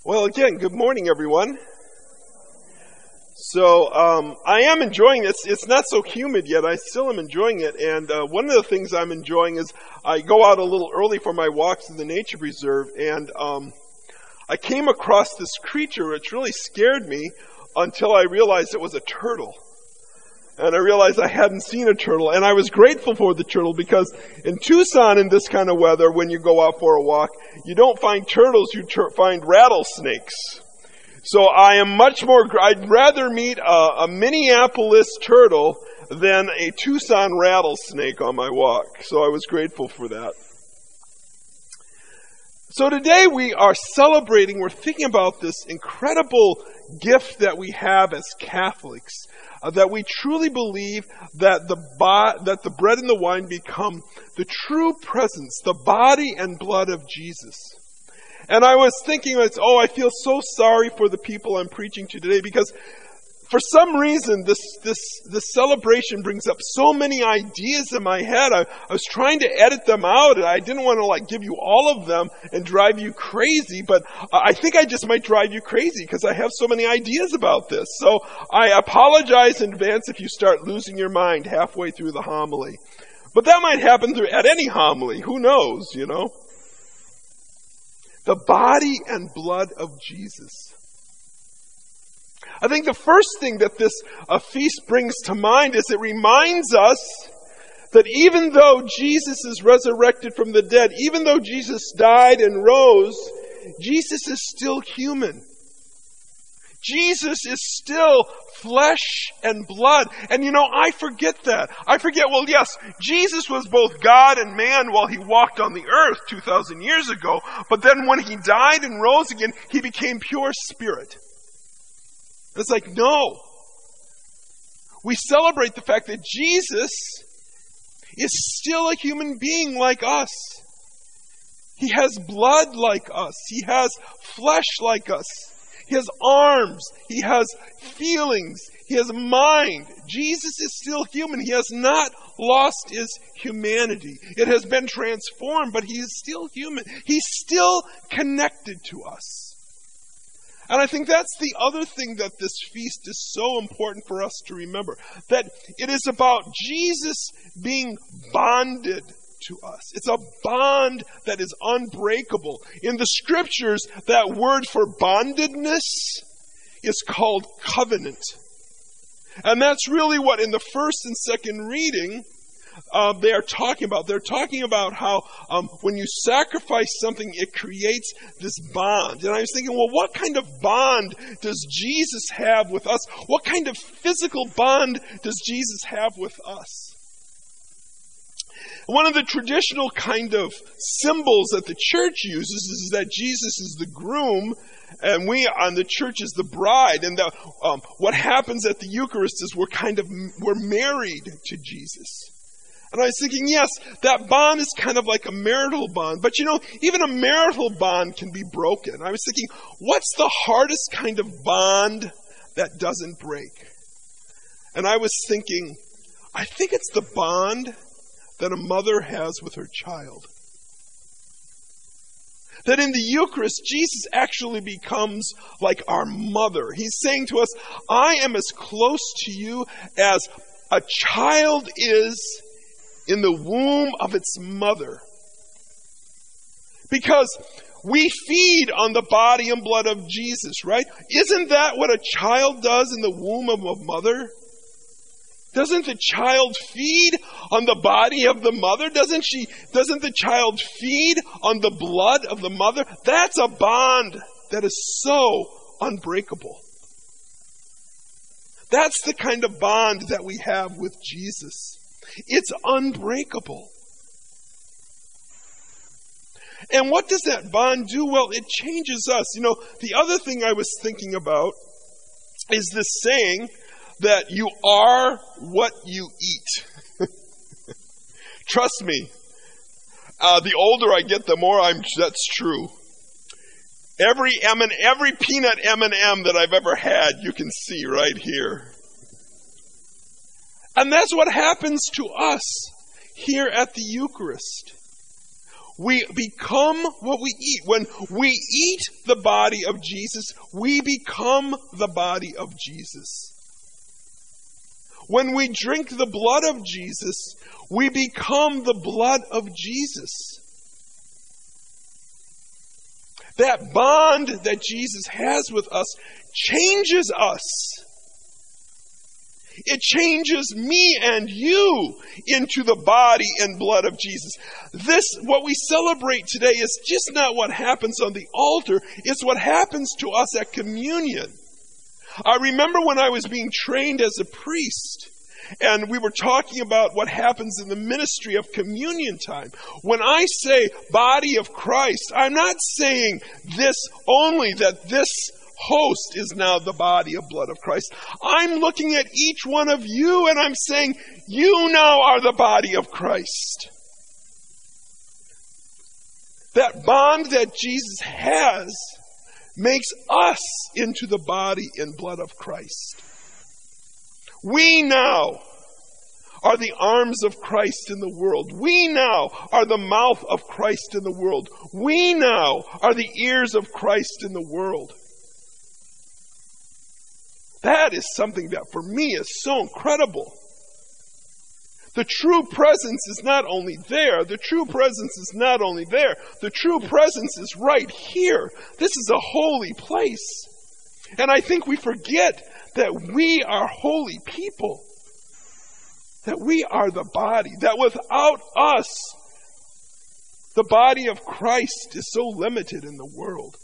Well, again, good morning, everyone. So, I am enjoying this. It's not so humid yet. I still am enjoying it. And one of the things I'm enjoying is I go out a little early for my walks in the nature preserve, and I came across this creature which really scared me until I realized it was a turtle. And I realized I hadn't seen a turtle, and I was grateful for the turtle because in Tucson in this kind of weather, when you go out for a walk, you don't find turtles, you find rattlesnakes. So I'd rather meet a Minneapolis turtle than a Tucson rattlesnake on my walk. So I was grateful for that. So today we are celebrating, we're thinking about this incredible gift that we have as Catholics. That we truly believe that the bread and the wine become the true presence, the body and blood of Jesus. And I was thinking, I feel so sorry for the people I'm preaching to today because for some reason this celebration brings up so many ideas in my head. I was trying to edit them out, and I didn't want to give you all of them and drive you crazy, but I think I just might drive you crazy because I have so many ideas about this. So I apologize in advance if you start losing your mind halfway through the homily. But that might happen at any homily. Who knows, The body and blood of Jesus. I think the first thing that this feast brings to mind is it reminds us that even though Jesus is resurrected from the dead, even though Jesus died and rose, Jesus is still human. Jesus is still flesh and blood. And I forget that. Yes, Jesus was both God and man while he walked on the earth 2,000 years ago, but then when he died and rose again, he became pure spirit. It's no. We celebrate the fact that Jesus is still a human being like us. He has blood like us. He has flesh like us. He has arms. He has feelings. He has a mind. Jesus is still human. He has not lost his humanity. It has been transformed, but he is still human. He's still connected to us. And I think that's the other thing that this feast is so important for us to remember. That it is about Jesus being bonded to us. It's a bond that is unbreakable. In the scriptures, that word for bondedness is called covenant. And that's really what in the first and second reading they are talking about. They're talking about how when you sacrifice something, it creates this bond. And I was thinking, what kind of bond does Jesus have with us? What kind of physical bond does Jesus have with us? One of the traditional kind of symbols that the church uses is that Jesus is the groom and the church is the bride. And what happens at the Eucharist is we're married to Jesus. And I was thinking, yes, that bond is kind of like a marital bond. But even a marital bond can be broken. I was thinking, what's the hardest kind of bond that doesn't break? And I was thinking, I think it's the bond that a mother has with her child. That in the Eucharist, Jesus actually becomes like our mother. He's saying to us, I am as close to you as a child is in the womb of its mother. Because we feed on the body and blood of Jesus, right? Isn't that what a child does in the womb of a mother? Doesn't the child feed on the body of the mother? Doesn't the child feed on the blood of the mother? That's a bond that is so unbreakable. That's the kind of bond that we have with Jesus. It's unbreakable. And what does that bond do? Well, it changes us. The other thing I was thinking about is this saying that you are what you eat. Trust me, the older I get, the more that's true. Every peanut M&M that I've ever had, you can see right here. And that's what happens to us here at the Eucharist. We become what we eat. When we eat the body of Jesus, we become the body of Jesus. When we drink the blood of Jesus, we become the blood of Jesus. That bond that Jesus has with us changes us. It changes me and you into the body and blood of Jesus. What we celebrate today is just not what happens on the altar. It's what happens to us at communion. I remember when I was being trained as a priest, and we were talking about what happens in the ministry of communion time. When I say body of Christ, I'm not saying this only, that this host is now the body of blood of Christ. I'm looking at each one of you and I'm saying, you now are the body of Christ. That bond that Jesus has makes us into the body and blood of Christ. We now are the arms of Christ in the world. We now are the mouth of Christ in the world. We now are the ears of Christ in the world. That is something that for me is so incredible. The true presence is not only there. The true presence is not only there. The true presence is right here. This is a holy place. And I think we forget that we are holy people. That we are the body. That without us, the body of Christ is so limited in the world.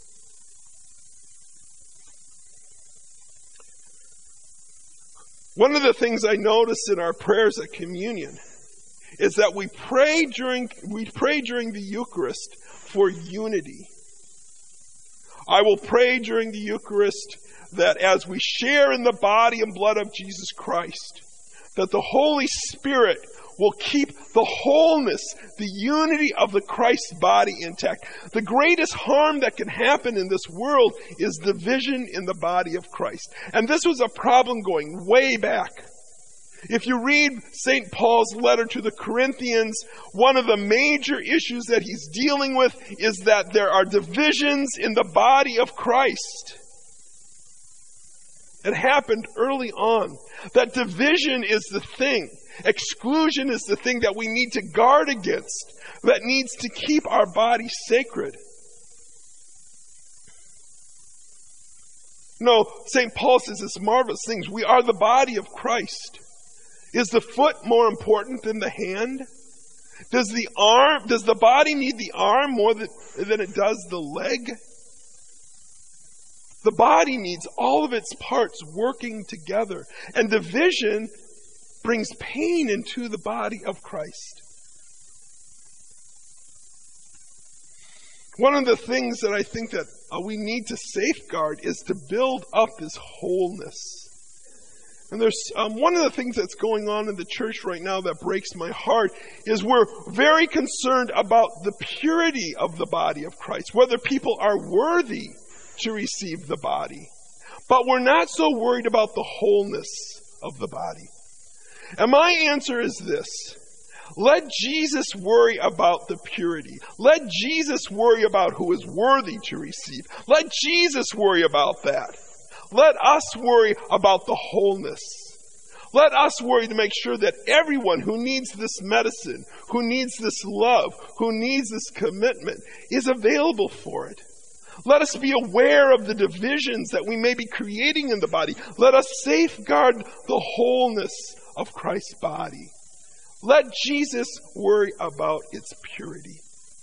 One of the things I notice in our prayers at communion is that we pray during the Eucharist for unity. I will pray during the Eucharist that as we share in the body and blood of Jesus Christ, that the Holy Spirit will keep the wholeness, the unity of the Christ body intact. The greatest harm that can happen in this world is division in the body of Christ. And this was a problem going way back. If you read St. Paul's letter to the Corinthians, one of the major issues that he's dealing with is that there are divisions in the body of Christ. It happened early on. That division is the thing. Exclusion is the thing that we need to guard against, that needs to keep our body sacred. No, St. Paul says this marvelous things. We are the body of Christ. Is the foot more important than the hand? Does the body need the arm more than it does the leg? The body needs all of its parts working together. And division brings pain into the body of Christ. One of the things that I think that we need to safeguard is to build up this wholeness. And there's one of the things that's going on in the church right now that breaks my heart is we're very concerned about the purity of the body of Christ, whether people are worthy to receive the body. But we're not so worried about the wholeness of the body. And my answer is this. Let Jesus worry about the purity. Let Jesus worry about who is worthy to receive. Let Jesus worry about that. Let us worry about the wholeness. Let us worry to make sure that everyone who needs this medicine, who needs this love, who needs this commitment, is available for it. Let us be aware of the divisions that we may be creating in the body. Let us safeguard the wholeness of Christ's body. Let Jesus worry about its purity.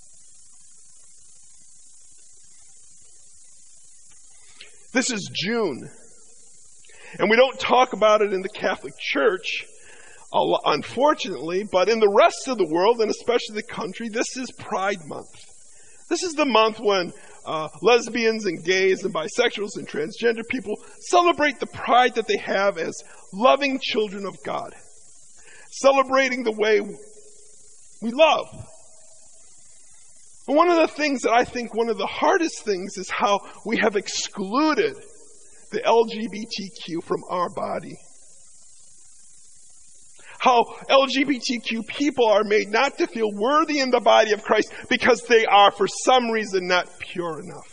This is June, and we don't talk about it in the Catholic Church, unfortunately, but in the rest of the world, and especially the country, this is Pride Month. This is the month when lesbians and gays and bisexuals and transgender people celebrate the pride that they have as loving children of God. Celebrating the way we love. And one of the things that I think one of the hardest things is how we have excluded the LGBTQ from our body. How LGBTQ people are made not to feel worthy in the body of Christ because they are, for some reason, not pure enough.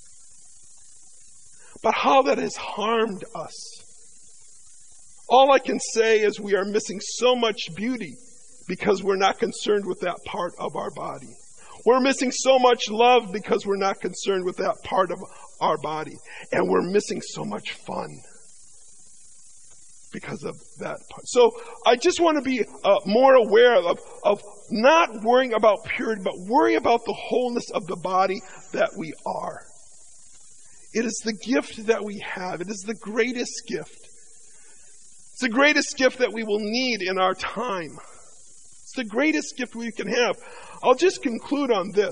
But how that has harmed us. All I can say is we are missing so much beauty because we're not concerned with that part of our body. We're missing so much love because we're not concerned with that part of our body. And we're missing so much fun because of that part. So I just want to be more aware of not worrying about purity, but worrying about the wholeness of the body that we are. It is the gift that we have. It is the greatest gift. It's the greatest gift that we will need in our time. It's the greatest gift we can have. I'll just conclude on this.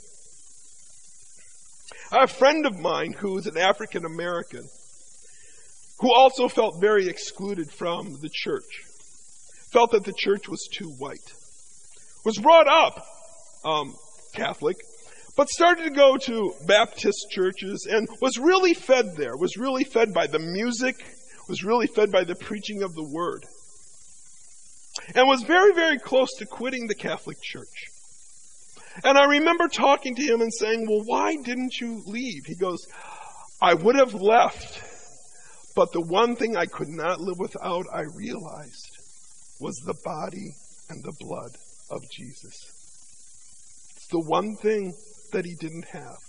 I have a friend of mine who is an African American who also felt very excluded from the church. Felt that the church was too white. Was brought up Catholic, but started to go to Baptist churches and was really fed there. Was really fed by the music. Was really fed by the preaching of the word. And was very, very close to quitting the Catholic Church. And I remember talking to him and saying, well, why didn't you leave? He goes, I would have left, but the one thing I could not live without, I realized, was the body and the blood of Jesus. It's the one thing that he didn't have.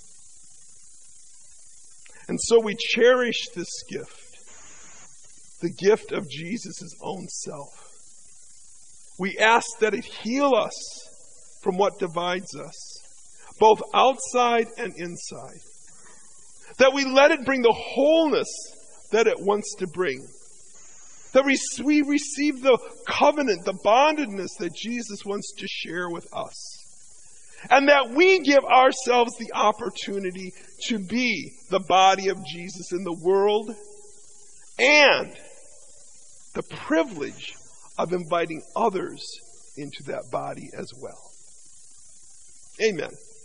And so we cherish this gift, the gift of Jesus' own self. We ask that it heal us from what divides us, both outside and inside. That we let it bring the wholeness that it wants to bring. That we receive the covenant, the bondedness that Jesus wants to share with us. And that we give ourselves the opportunity to be the body of Jesus in the world and the privilege of inviting others into that body as well. Amen.